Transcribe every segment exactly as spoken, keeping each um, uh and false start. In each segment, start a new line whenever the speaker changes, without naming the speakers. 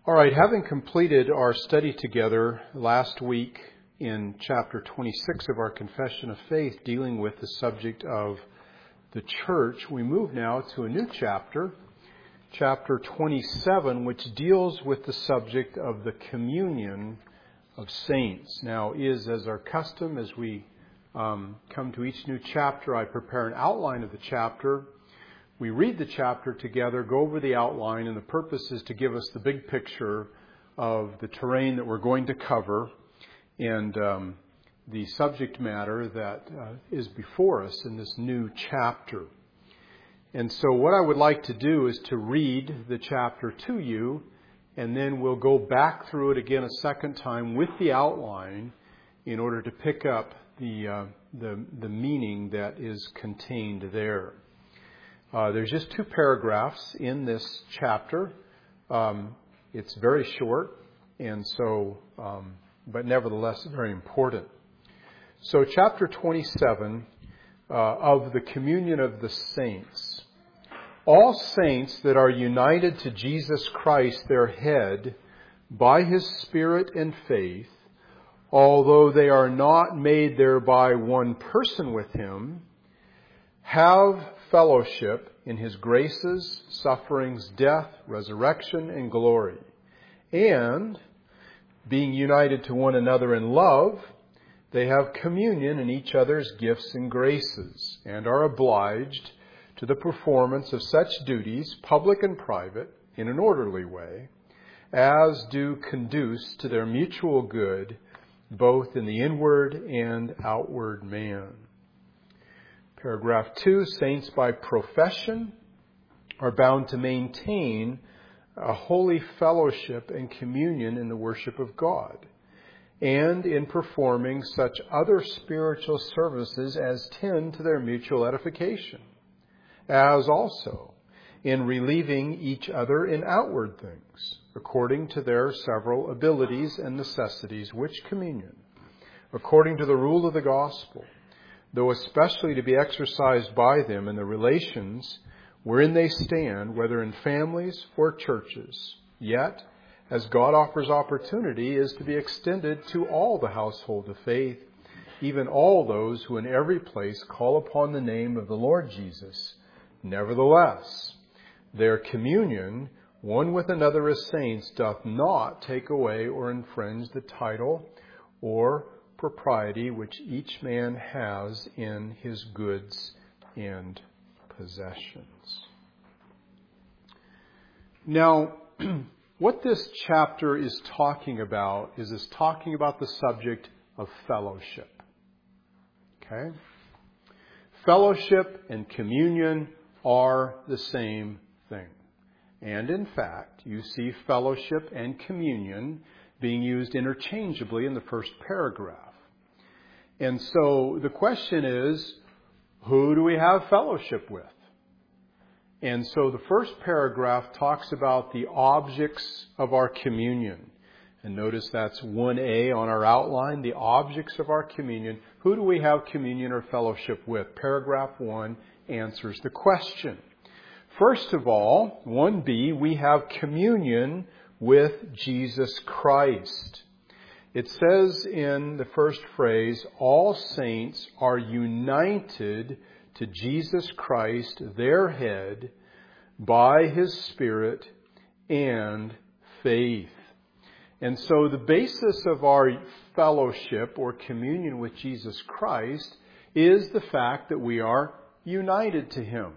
All right, having completed our study together last week in chapter twenty-six of our Confession of Faith, dealing with the subject of the church, we move now to a new chapter, chapter twenty-seven, which deals with the subject of the communion of saints. Now, is as our custom, as we um, come to each new chapter, I prepare an outline of the chapter. We read the chapter together, go over the outline, and the purpose is to give us the big picture of the terrain that we're going to cover and um, the subject matter that uh, is before us in this new chapter. And so what I would like to do is to read the chapter to you, and then we'll go back through it again a second time with the outline in order to pick up the uh, the, the meaning that is contained there. Uh, there's just two paragraphs in this chapter. Um, it's very short, and so, um, but nevertheless very important. So, chapter twenty-seven uh, of the communion of the saints. All saints that are united to Jesus Christ, their head, by His Spirit and faith, although they are not made thereby one person with Him, have fellowship in His graces, sufferings, death, resurrection, and glory. And, being united to one another in love, they have communion in each other's gifts and graces, and are obliged to the performance of such duties, public and private, in an orderly way, as do conduce to their mutual good, both in the inward and outward man. Paragraph two, saints by profession are bound to maintain a holy fellowship and communion in the worship of God, and in performing such other spiritual services as tend to their mutual edification, as also in relieving each other in outward things, according to their several abilities and necessities, which communion, according to the rule of the gospel, though especially to be exercised by them in the relations wherein they stand, whether in families or churches, yet, as God offers opportunity, is to be extended to all the household of faith, even all those who in every place call upon the name of the Lord Jesus. Nevertheless, their communion, one with another as saints, doth not take away or infringe the title or propriety which each man has in his goods and possessions. Now, what this chapter is talking about is it's talking about the subject of fellowship. Okay? Fellowship and communion are the same thing. And in fact, you see fellowship and communion being used interchangeably in the first paragraph. And so the question is, who do we have fellowship with? And so the first paragraph talks about the objects of our communion. And notice that's one A on our outline, the objects of our communion. Who do we have communion or fellowship with? Paragraph one answers the question. First of all, one B, we have communion with Jesus Christ. It says in the first phrase, all saints are united to Jesus Christ, their head, by His Spirit and faith. And so the basis of our fellowship or communion with Jesus Christ is the fact that we are united to Him.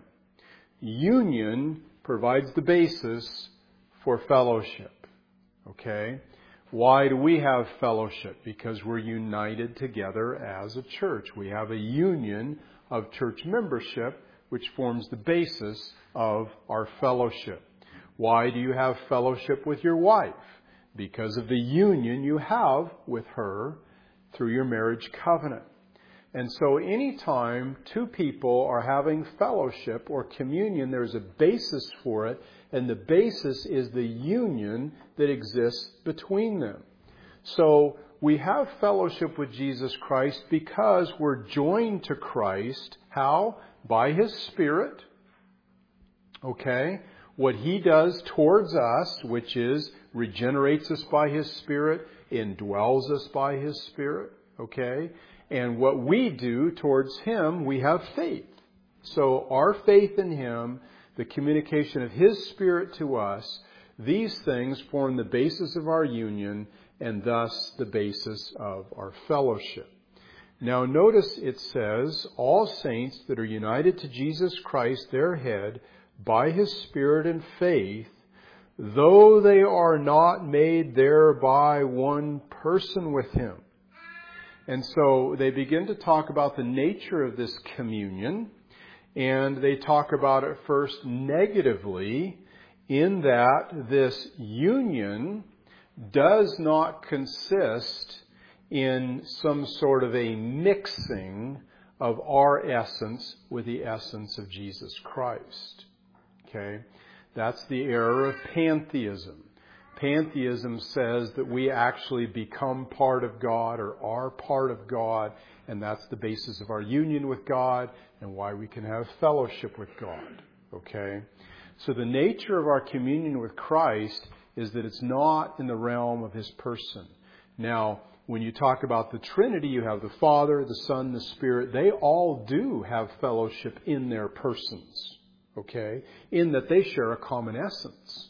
Union provides the basis for fellowship. Okay? Why do we have fellowship? Because we're united together as a church. We have a union of church membership, which forms the basis of our fellowship. Why do you have fellowship with your wife? Because of the union you have with her through your marriage covenant. And so anytime two people are having fellowship or communion, there's a basis for it, and the basis is the union that exists between them. So we have fellowship with Jesus Christ because we're joined to Christ. How? By His Spirit. Okay? what He does towards us, which is regenerates us by His Spirit, indwells us by His Spirit, okay? And what we do towards Him, we have faith. So our faith in Him, the communication of His Spirit to us, these things form the basis of our union and thus the basis of our fellowship. Now notice it says, all saints that are united to Jesus Christ, their head, by His Spirit and faith, though they are not made thereby one person with Him. And so they begin to talk about the nature of this communion, and they talk about it first negatively, in that this union does not consist in some sort of a mixing of our essence with the essence of Jesus Christ. Okay? That's the error of pantheism. Pantheism says that we actually become part of God or are part of God, and that's the basis of our union with God and why we can have fellowship with God. Okay? So the nature of our communion with Christ is that it's not in the realm of His person. Now, when you talk about the Trinity, you have the Father, the Son, the Spirit. They all do have fellowship in their persons, okay? In that they share a common essence,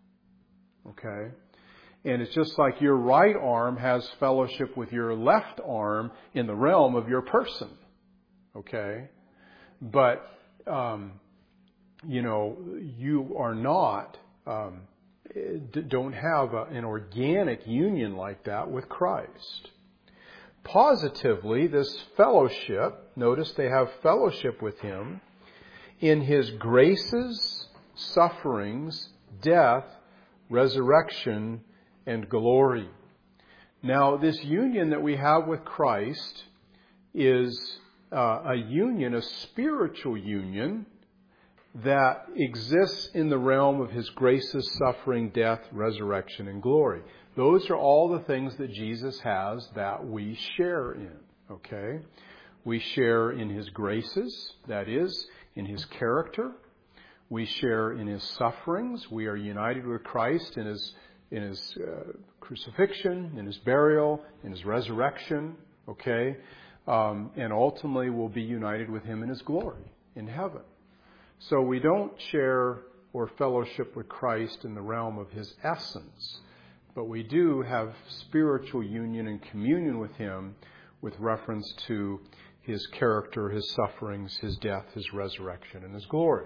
okay? And it's just like your right arm has fellowship with your left arm in the realm of your person, okay? But, um, you know, you are not... Um, don't have a, an organic union like that with Christ. Positively, this fellowship, notice they have fellowship with Him in His graces, sufferings, death, resurrection, and glory. Now, this union that we have with Christ is uh, a union, a spiritual union, that exists in the realm of His graces, suffering, death, resurrection, and glory. Those are all the things that Jesus has that we share in, okay? We share in His graces, that is, in His character. We share in His sufferings. We are united with Christ in His, in His uh, crucifixion, in His burial, in His resurrection, okay? Um, and ultimately we'll be united with Him in His glory, in heaven. So we don't share or fellowship with Christ in the realm of His essence, but we do have spiritual union and communion with Him with reference to His character, His sufferings, His death, His resurrection, and His glory.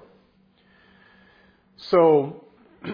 So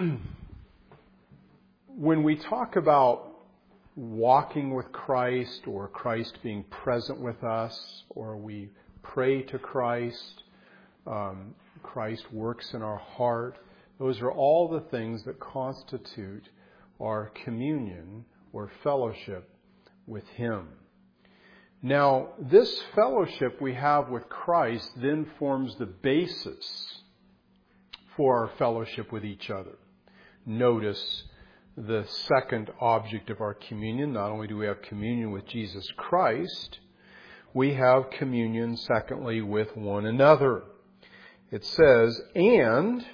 when we talk about walking with Christ or Christ being present with us, or we pray to Christ, um, Christ works in our heart. Those are all the things that constitute our communion or fellowship with Him. Now, this fellowship we have with Christ then forms the basis for our fellowship with each other. Notice the second object of our communion. Not only do we have communion with Jesus Christ, we have communion, secondly, with one another. It says, and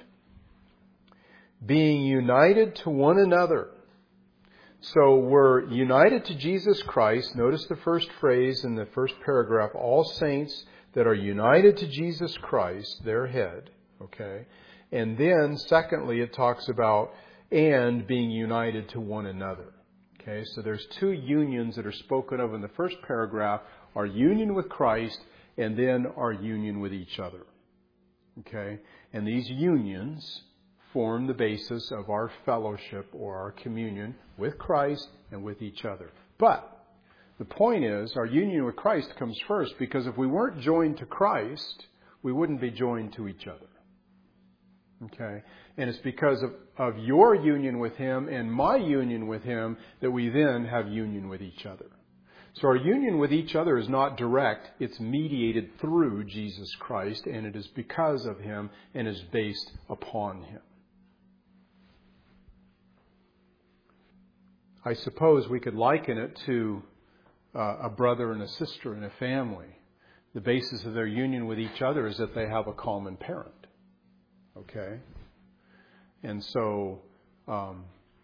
being united to one another. So we're united to Jesus Christ. Notice the first phrase in the first paragraph, all saints that are united to Jesus Christ, their head. Okay. And then secondly, it talks about and being united to one another. Okay. So there's two unions that are spoken of in the first paragraph, our union with Christ and then our union with each other. Okay, and these unions form the basis of our fellowship or our communion with Christ and with each other. But the point is, our union with Christ comes first, because if we weren't joined to Christ, we wouldn't be joined to each other. Okay, and it's because of, of your union with Him and my union with Him that we then have union with each other. So our union with each other is not direct. It's mediated through Jesus Christ, and it is because of Him and is based upon Him. I suppose we could liken it to uh, a brother and a sister in a family. The basis of their union with each other is that they have a common parent. Okay? And so um,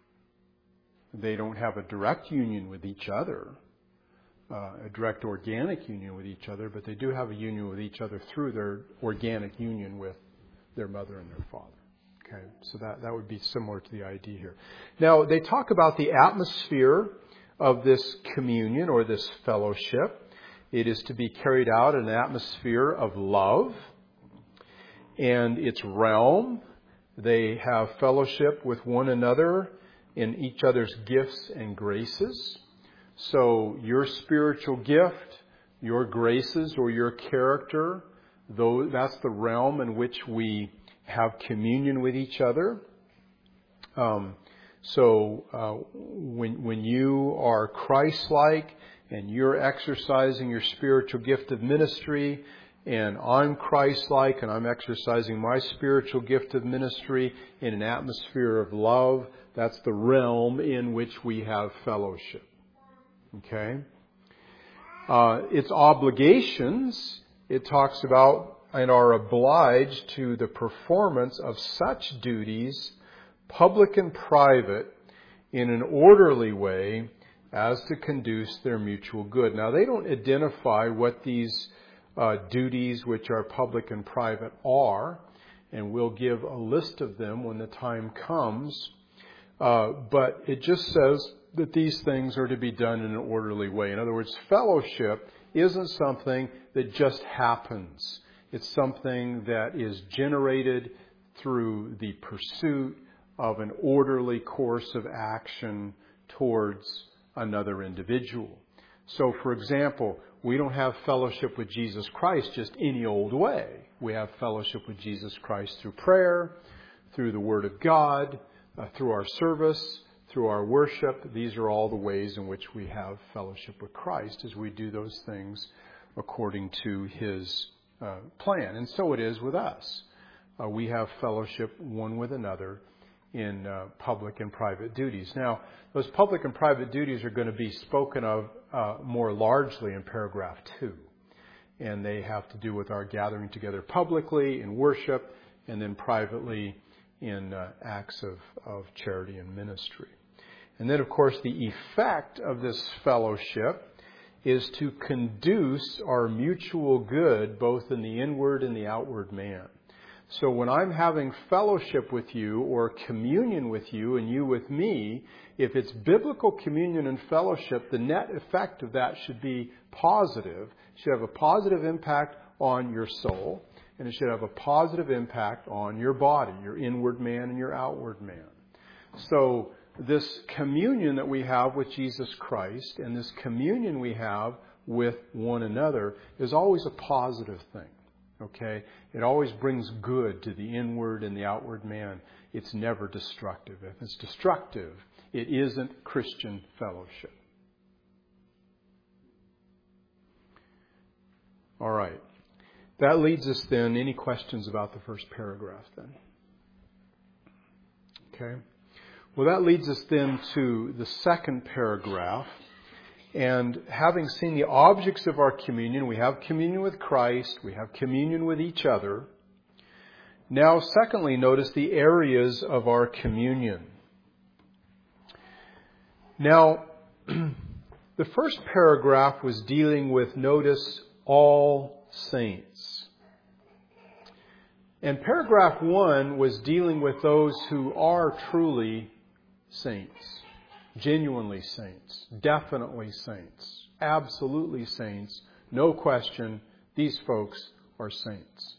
they don't have a direct union with each other, uh, a direct organic union with each other, but they do have a union with each other through their organic union with their mother and their father. Okay, so that, that would be similar to the idea here. Now, they talk about the atmosphere of this communion or this fellowship. It is to be carried out in an atmosphere of love. And its realm, they have fellowship with one another in each other's gifts and graces. So your spiritual gift, your graces or your character, though that's the realm in which we have communion with each other. Um, so uh, when when you are Christ-like and you're exercising your spiritual gift of ministry, and I'm Christ-like and I'm exercising my spiritual gift of ministry in an atmosphere of love, that's the realm in which we have fellowship. Okay? Uh, its obligations, it talks about, and are obliged to the performance of such duties, public and private, in an orderly way as to conduce their mutual good. Now, they don't identify what these uh, duties, which are public and private, are, and we'll give a list of them when the time comes. Uh, but it just says that these things are to be done in an orderly way. In other words, fellowship isn't something that just happens. It's something that is generated through the pursuit of an orderly course of action towards another individual. So, for example, we don't have fellowship with Jesus Christ just any old way. We have fellowship with Jesus Christ through prayer, through the Word of God, uh, through our service, through our worship. These are all the ways in which we have fellowship with Christ as we do those things according to His uh, plan. And so it is with us. Uh, we have fellowship one with another in uh, public and private duties. Now, those public and private duties are going to be spoken of uh, more largely in paragraph two. And they have to do with our gathering together publicly in worship and then privately in uh, acts of, of charity and ministry. And then, of course, the effect of this fellowship is to conduce our mutual good both in the inward and the outward man. So when I'm having fellowship with you or communion with you and you with me, if it's biblical communion and fellowship, the net effect of that should be positive. It should have a positive impact on your soul, and it should have a positive impact on your body, your inward man and your outward man. So this communion that we have with Jesus Christ and this communion we have with one another is always a positive thing. Okay? It always brings good to the inward and the outward man. It's never destructive. If it's destructive, it isn't Christian fellowship. All right. That leads us then, any questions about the first paragraph then? Okay. Well, that leads us then to the second paragraph. And having seen the objects of our communion, we have communion with Christ, we have communion with each other. Now, secondly, notice the areas of our communion. Now, the first paragraph was dealing with, notice, all saints. And paragraph one was dealing with those who are truly saints. Genuinely saints, definitely saints, absolutely saints, no question, these folks are saints.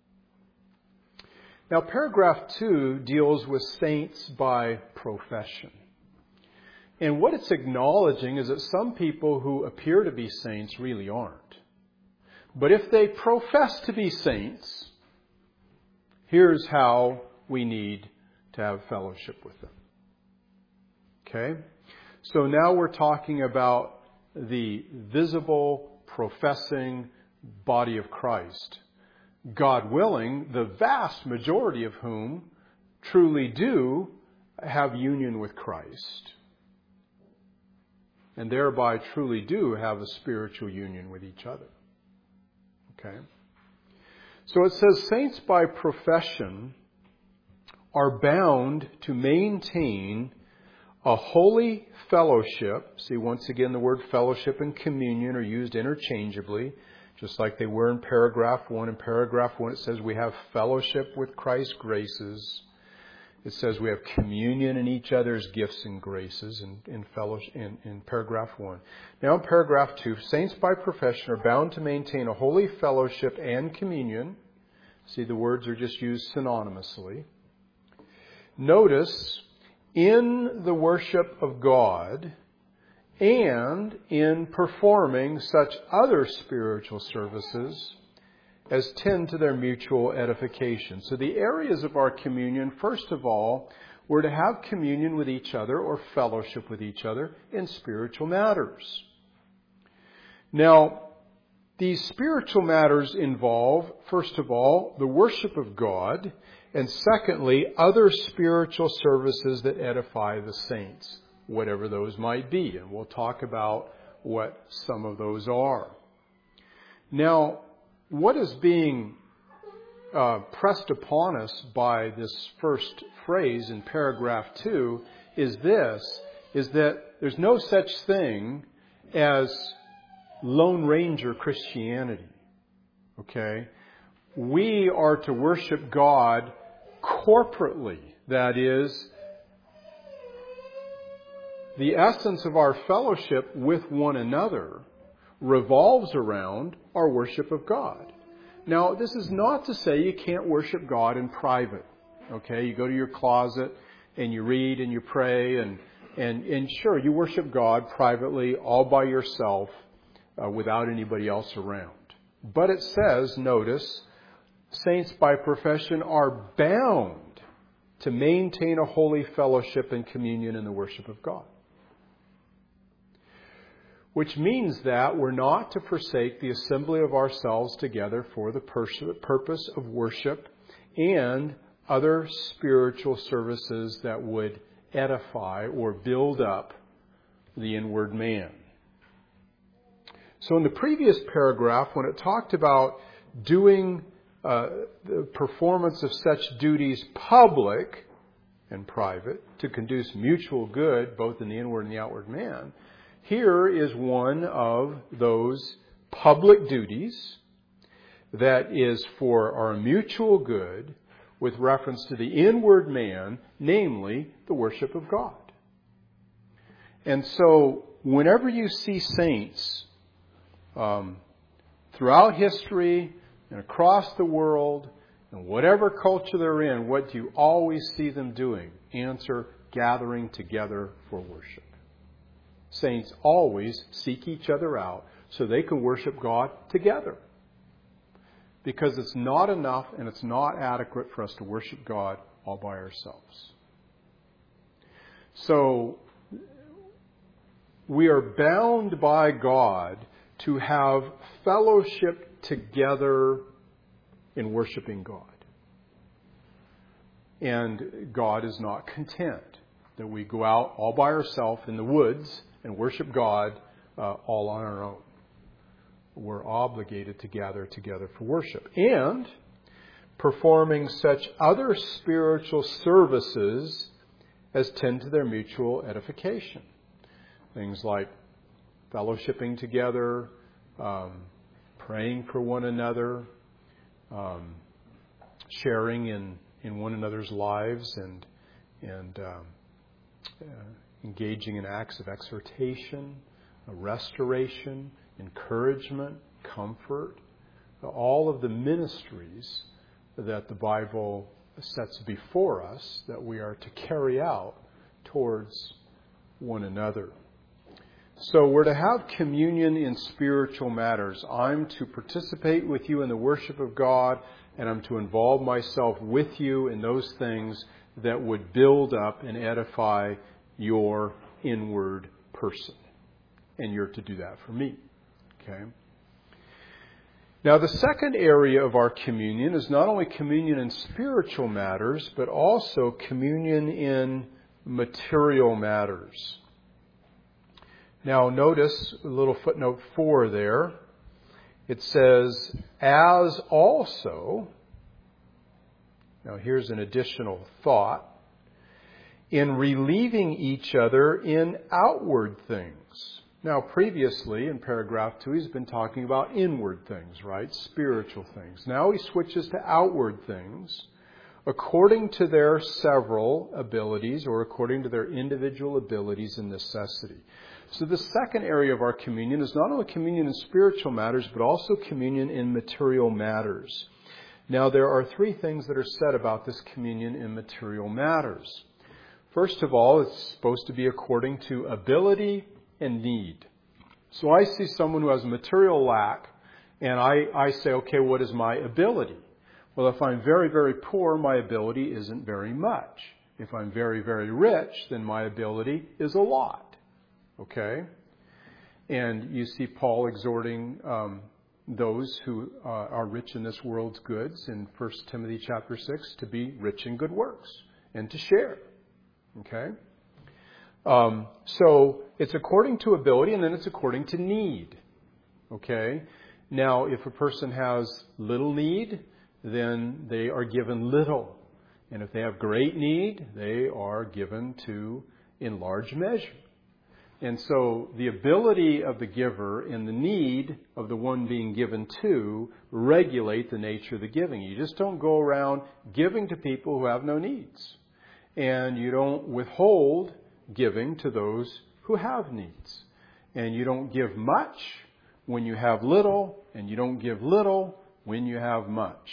Now, paragraph two deals with saints by profession. And what it's acknowledging is that some people who appear to be saints really aren't. But if they profess to be saints, here's how we need to have fellowship with them. Okay? So now we're talking about the visible, professing body of Christ. God willing, the vast majority of whom truly do have union with Christ. And thereby truly do have a spiritual union with each other. Okay? So it says, saints by profession are bound to maintain a holy fellowship. See, once again, the word fellowship and communion are used interchangeably, just like they were in paragraph one. In paragraph one, it says we have fellowship with Christ's graces. It says we have communion in each other's gifts and graces in, in, fellowship, in, in paragraph one. Now in paragraph two, saints by profession are bound to maintain a holy fellowship and communion. See, the words are just used synonymously. Notice, in the worship of God and in performing such other spiritual services as tend to their mutual edification. So the areas of our communion, first of all, were to have communion with each other or fellowship with each other in spiritual matters. Now, these spiritual matters involve, first of all, the worship of God, and secondly, other spiritual services that edify the saints, whatever those might be. And we'll talk about what some of those are. Now, what is being uh, pressed upon us by this first phrase in paragraph two is this, is that there's no such thing as Lone Ranger Christianity. Okay? We are to worship God corporately. That is, the essence of our fellowship with one another revolves around our worship of God. Now, this is not to say you can't worship God in private. Okay, you go to your closet and you read and you pray and and, and sure, you worship God privately all by yourself uh, without anybody else around. But it says, notice, saints by profession are bound to maintain a holy fellowship and communion in the worship of God. Which means that we're not to forsake the assembly of ourselves together for the purpose of worship and other spiritual services that would edify or build up the inward man. So in the previous paragraph, when it talked about doing uh, the performance of such duties public and private to conduce mutual good, both in the inward and the outward man, here is one of those public duties that is for our mutual good with reference to the inward man, namely the worship of God. And so whenever you see saints um, throughout history and across the world, and whatever culture they're in, what do you always see them doing? Answer, gathering together for worship. Saints always seek each other out so they can worship God together. Because it's not enough and it's not adequate for us to worship God all by ourselves. So, we are bound by God to have fellowship together in worshiping God. And God is not content that we go out all by ourselves in the woods and worship God uh, all on our own. We're obligated to gather together for worship. And performing such other spiritual services as tend to their mutual edification. Things like fellowshipping together, um, praying for one another, um, sharing in, in one another's lives, and and um, uh, engaging in acts of exhortation, restoration, encouragement, comfort, all of the ministries that the Bible sets before us that we are to carry out towards one another. So we're to have communion in spiritual matters. I'm to participate with you in the worship of God, and I'm to involve myself with you in those things that would build up and edify your inward person. And you're to do that for me. Okay? Now, the second area of our communion is not only communion in spiritual matters, but also communion in material matters. Now, notice a little footnote four there. It says, as also Now here's an additional thought. In relieving each other in outward things. Now previously in paragraph two he's been talking about inward things, right? Spiritual things. Now he switches to outward things according to their several abilities or according to their individual abilities and necessity. So the second area of our communion is not only communion in spiritual matters, but also communion in material matters. Now there are three things that are said about this communion in material matters. First of all, it's supposed to be according to ability and need. So I see someone who has a material lack, and I, I say, okay, what is my ability? Well, if I'm very, very poor, my ability isn't very much. If I'm very, very rich, then my ability is a lot. Okay? And you see Paul exhorting um, those who uh, are rich in this world's goods in First Timothy chapter six to be rich in good works and to share. Okay? Um, so it's according to ability, and then it's according to need. Okay? Now, if a person has little need, then they are given little. And if they have great need, they are given to in large measure. And so the ability of the giver and the need of the one being given to regulate the nature of the giving. You just don't go around giving to people who have no needs. And you don't withhold giving to those who have needs. And you don't give much when you have little, and you don't give little when you have much.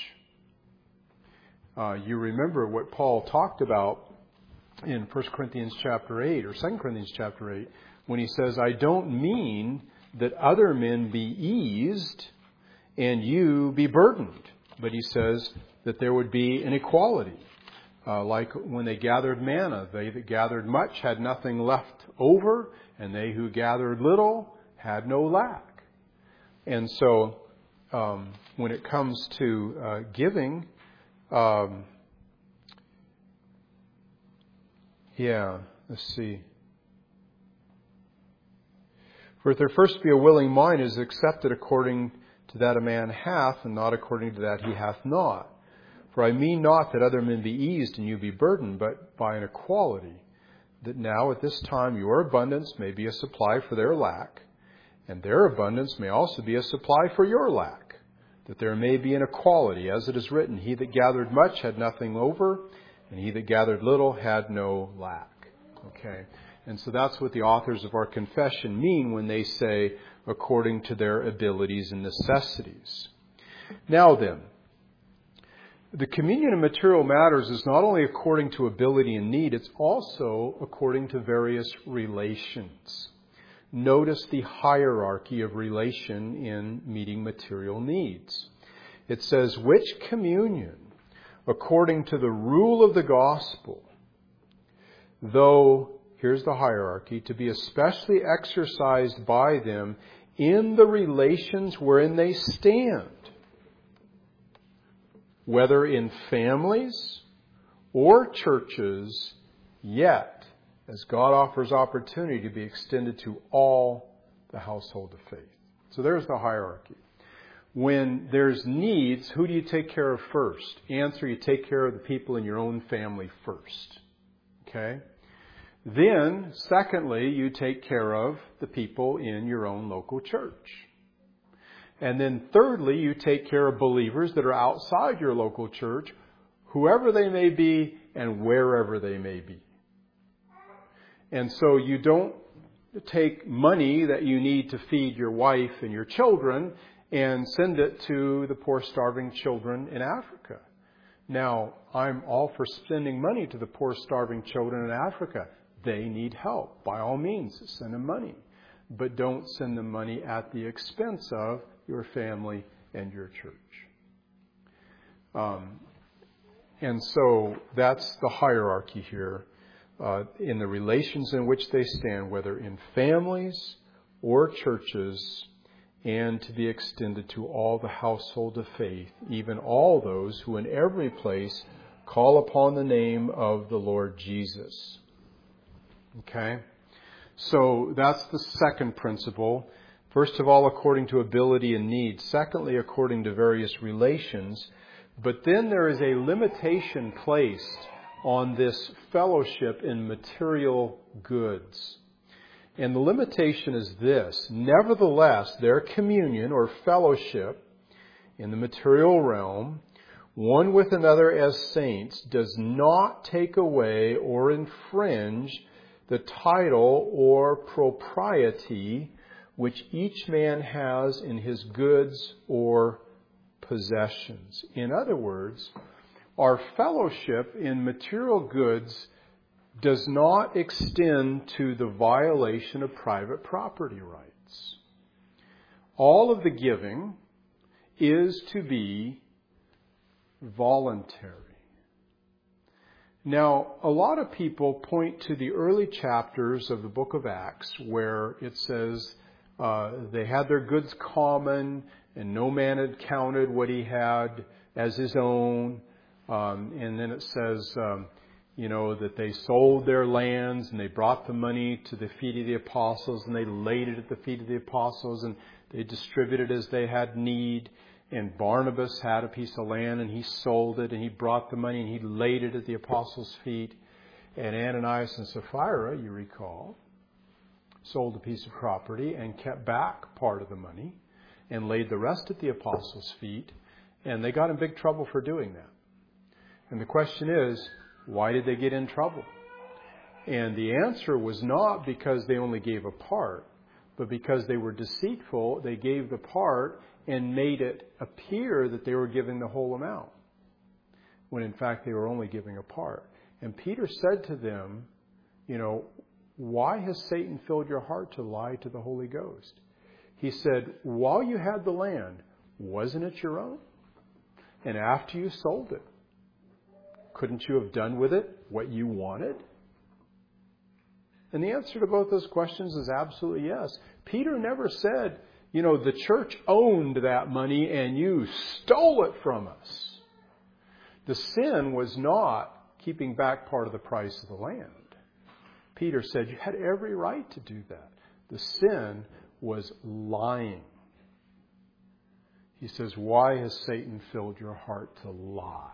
Uh, you remember what Paul talked about in First Corinthians chapter eight or Second Corinthians chapter eight when he says, I don't mean that other men be eased and you be burdened. But he says that there would be an equality. Uh, like when they gathered manna, they that gathered much had nothing left over, and they who gathered little had no lack. And so um, when it comes to uh, giving, um, yeah, let's see. For if there first be a willing mind, it is accepted according to that a man hath, and not according to that he hath not. For I mean not that other men be eased and you be burdened, but by an equality, that now at this time your abundance may be a supply for their lack, and their abundance may also be a supply for your lack, that there may be an equality, as it is written, he that gathered much had nothing over, and he that gathered little had no lack. Okay, and so that's what the authors of our confession mean when they say, according to their abilities and necessities. Now then, the communion of material matters is not only according to ability and need, it's also according to various relations. Notice the hierarchy of relation in meeting material needs. It says, which communion, according to the rule of the gospel, though, here's the hierarchy, to be especially exercised by them in the relations wherein they stand, whether in families or churches, yet, as God offers opportunity to be extended to all the household of faith. So there's the hierarchy. When there's needs, who do you take care of first? Answer, you take care of the people in your own family first. Okay? Then, secondly, you take care of the people in your own local church. And then thirdly, you take care of believers that are outside your local church, whoever they may be and wherever they may be. And so you don't take money that you need to feed your wife and your children and send it to the poor starving children in Africa. Now, I'm all for sending money to the poor starving children in Africa. They need help. By all means, send them money. But don't send them money at the expense of your family and your church. Um, and so that's the hierarchy here uh, in the relations in which they stand, whether in families or churches, and to be extended to all the household of faith, even all those who in every place call upon the name of the Lord Jesus. Okay? So that's the second principle. First of all, according to ability and need. Secondly, according to various relations. But then there is a limitation placed on this fellowship in material goods. And the limitation is this: nevertheless, their communion or fellowship in the material realm, one with another as saints, does not take away or infringe the title or propriety which each man has in his goods or possessions. In other words, our fellowship in material goods does not extend to the violation of private property rights. All of the giving is to be voluntary. Now, a lot of people point to the early chapters of the book of Acts where it says uh, they had their goods common and no man had counted what he had as his own. Um, and then it says, um, you know, that they sold their lands and they brought the money to the feet of the apostles and they laid it at the feet of the apostles and they distributed as they had need. And Barnabas had a piece of land and he sold it and he brought the money and he laid it at the apostles' feet. And Ananias and Sapphira, you recall, sold a piece of property and kept back part of the money and laid the rest at the apostles' feet. And they got in big trouble for doing that. And the question is, why did they get in trouble? And the answer was not because they only gave a part, but because they were deceitful. They gave the part and made it appear that they were giving the whole amount, when in fact they were only giving a part. And Peter said to them, you know, why has Satan filled your heart to lie to the Holy Ghost? He said, while you had the land, wasn't it your own? And after you sold it, couldn't you have done with it what you wanted? And the answer to both those questions is absolutely yes. Peter never said, you know, the church owned that money and you stole it from us. The sin was not keeping back part of the price of the land. Peter said you had every right to do that. The sin was lying. He says, why has Satan filled your heart to lie?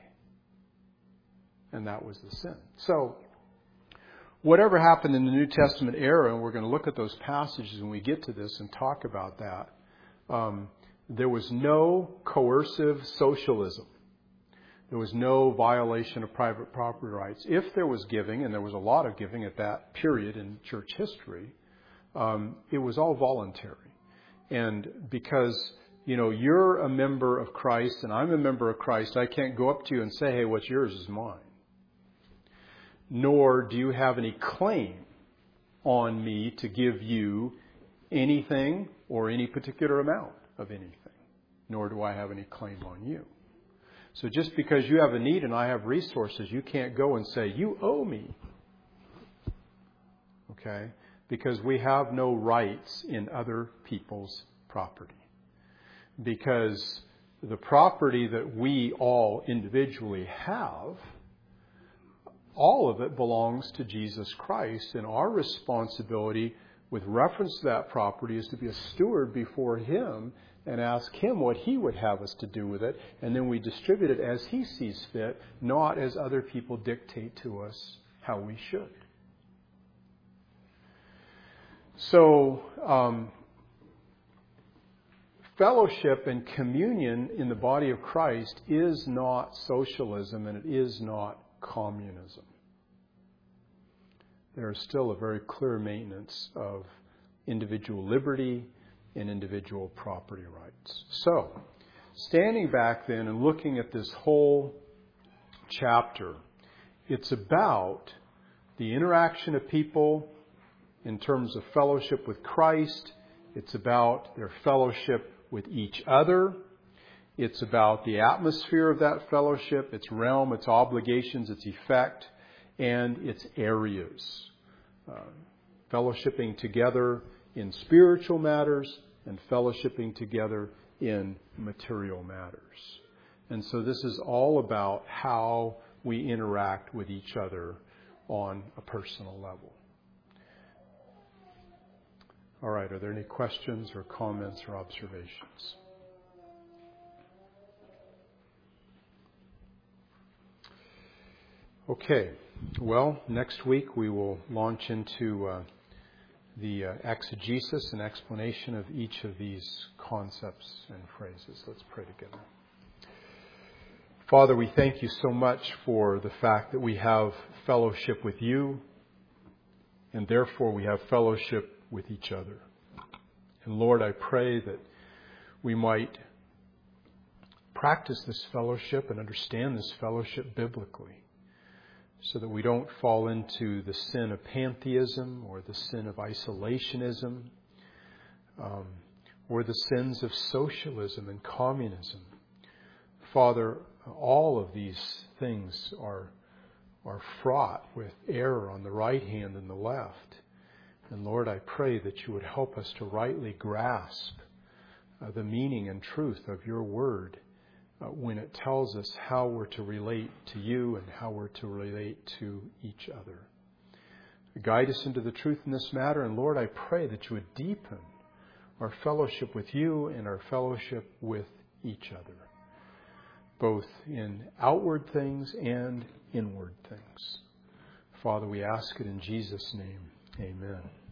And that was the sin. So, whatever happened in the New Testament era, and we're going to look at those passages when we get to this and talk about that, um, there was no coercive socialism. There was no violation of private property rights. If there was giving, and there was a lot of giving at that period in church history, um, it was all voluntary. And because, you know, you're a member of Christ and I'm a member of Christ, I can't go up to you and say, hey, what's yours is mine. Nor do you have any claim on me to give you anything or any particular amount of anything. Nor do I have any claim on you. So just because you have a need and I have resources, you can't go and say, you owe me. Okay? Because we have no rights in other people's property. Because the property that we all individually have, all of it belongs to Jesus Christ, and our responsibility with reference to that property is to be a steward before Him and ask Him what He would have us to do with it, and then we distribute it as He sees fit, not as other people dictate to us how we should. So, um, fellowship and communion in the body of Christ is not socialism and it is not communism. There is still a very clear maintenance of individual liberty and individual property rights. So, standing back then and looking at this whole chapter, it's about the interaction of people in terms of fellowship with Christ. It's about their fellowship with each other. It's about the atmosphere of that fellowship, its realm, its obligations, its effect, and its areas. Uh, fellowshipping together in spiritual matters and fellowshipping together in material matters. And so this is all about how we interact with each other on a personal level. All right, are there any questions or comments or observations? Okay, well, next week we will launch into uh, the uh, exegesis and explanation of each of these concepts and phrases. Let's pray together. Father, we thank you so much for the fact that we have fellowship with you, and therefore we have fellowship with each other. And Lord, I pray that we might practice this fellowship and understand this fellowship biblically, so that we don't fall into the sin of pantheism or the sin of isolationism um, or the sins of socialism and communism. Father, all of these things are, are fraught with error on the right hand and the left. And Lord, I pray that you would help us to rightly grasp uh, the meaning and truth of your word Uh, when it tells us how we're to relate to you and how we're to relate to each other. Guide us into the truth in this matter, and Lord, I pray that you would deepen our fellowship with you and our fellowship with each other, both in outward things and inward things. Father, we ask it in Jesus' name. Amen.